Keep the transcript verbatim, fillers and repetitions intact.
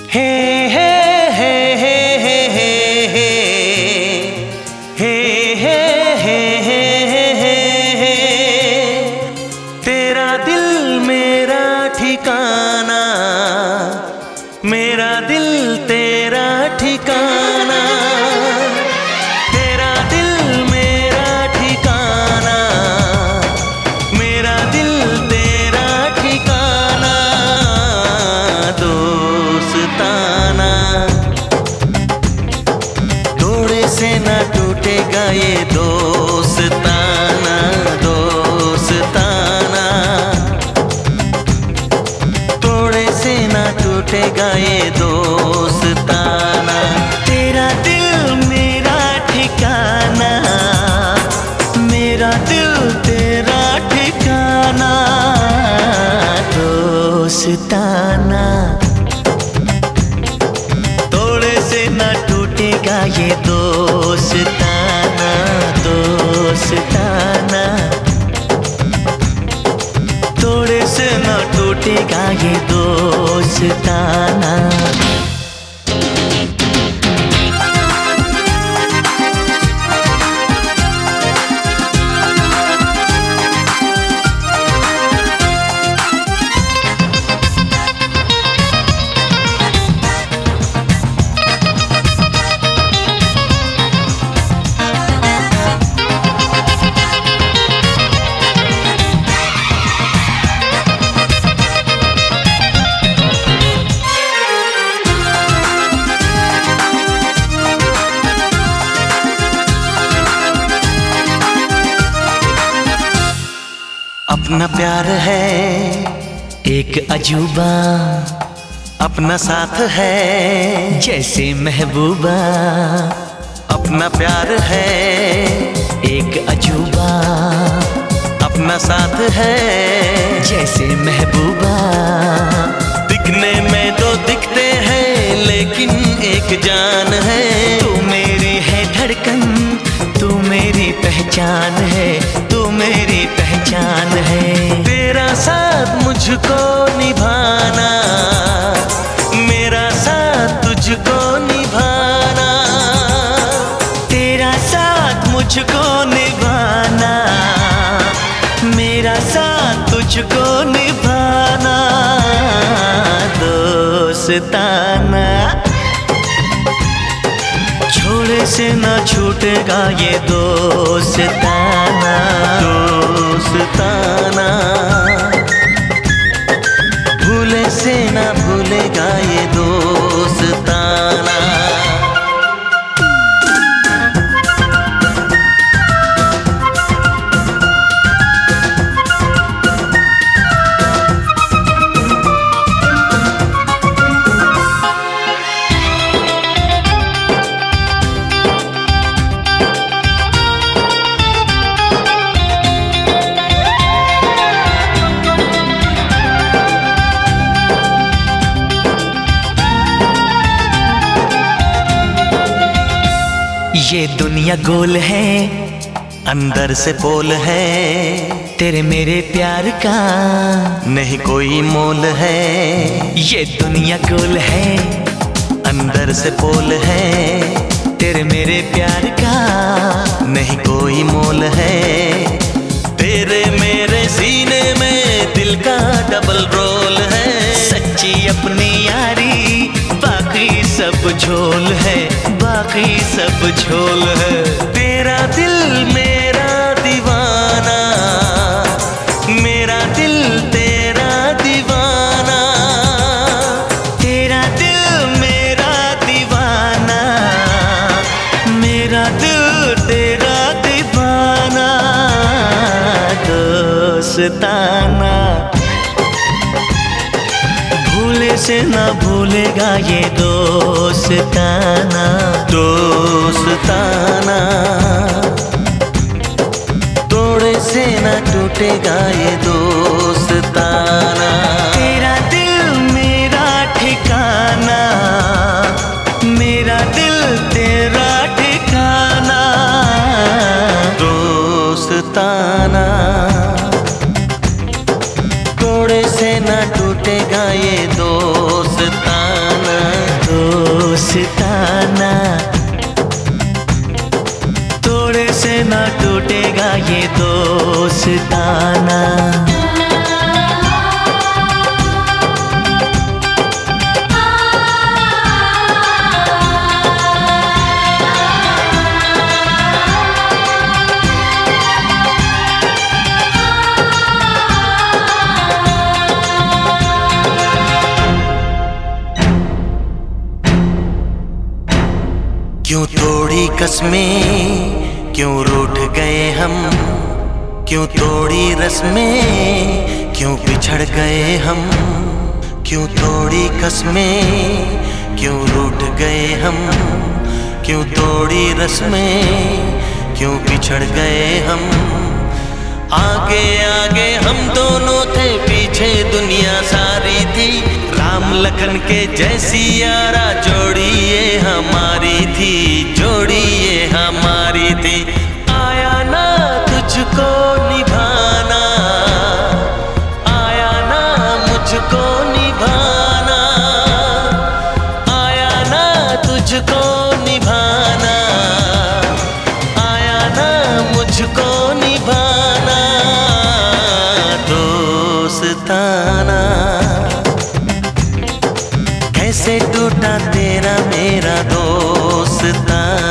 हे हे हे हे हे हे हे हे हे हे हे हे तेरा दिल मेरा ठिकाना, मेरा दिल तेरा ठिकाना, तेरा दिल मेरा ठिकाना, मेरा दिल तेरा ठिकाना, दोस्ताना। तोड़े से ना टूटेगा ये दोस्ताना, दोस्ताना। तोड़े से ना टूटेगा ये दोस्ताना। तेरा दिल मेरा ठिकाना, मेरा दिल तेरा ठिकाना, दोस्ताना। तोड़े से ना टूटेगा ये दोस्ताना, दोस्ताना। तोड़े से ना टूटेगा ये दोस्ताना। अपना प्यार है एक अजूबा, अपना साथ है जैसे महबूबा। अपना प्यार है एक अजूबा, अपना साथ है जैसे महबूबा। दिखने में तो दिखते हैं लेकिन एक जान है। तू मेरी है धड़कन, तू मेरी पहचान है, तू मेरी पहचान है। तेरा साथ मुझको निभाना, मेरा साथ तुझको निभाना। तेरा साथ मुझको निभाना, मेरा साथ तुझको निभाना, दोस्ताना। छोड़े से ना छूटेगा ये दोस्ताना, दोस्ताना। भूले से ना भूलेगा ये दोस्ताना। ये दुनिया गोल है, अंदर से पोल है। तेरे मेरे प्यार का नहीं कोई मोल है। ये दुनिया गोल है, अंदर से पोल है। तेरे मेरे प्यार का नहीं कोई मोल है। तेरे मेरे सीने में दिल का डबल रोल है। सच्ची अपनी यारी बाकी सब झोल है, बाकी सब झोल है। तेरा दिल मेरा दीवाना, मेरा दिल तेरा दीवाना। तेरा दिल मेरा दीवाना, मेरा दिल तेरा दीवाना, दोस्ताना। भूले से ना भूलेगा ये दोस्ताना, दोस्ताना। तोड़े से ना टूटेगा ये दोस्ताना। तेरा दिल मेरा ठिकाना, मेरा दिल तेरा ठिकाना, दोस्ताना। तोड़े से ना टूटेगा ये दोस्ताना। दोस्ताना। क्यों तोड़ी कसमें, क्यों रूठ गए हम, क्यों तोड़ी रस्में, क्यों बिछड़ गए हम। क्यों तोड़ी कसमें, क्यों रूठ गए हम, क्यों तोड़ी रस्में, क्यों बिछड़ गए हम। आगे आगे हम दोनों थे, पीछे दुनिया सारी थी। राम लखन के जैसी यारा जोड़ी ये हमारी थी, जोड़ी ये हमारी थी। आया ना तुझको निभाना, आया ना मुझको निभाना, आया ना तुझको निभाना, आया ना मुझको निभाना। दोस्ताना कैसे टूटा तेरा मेरा दोस्ताना।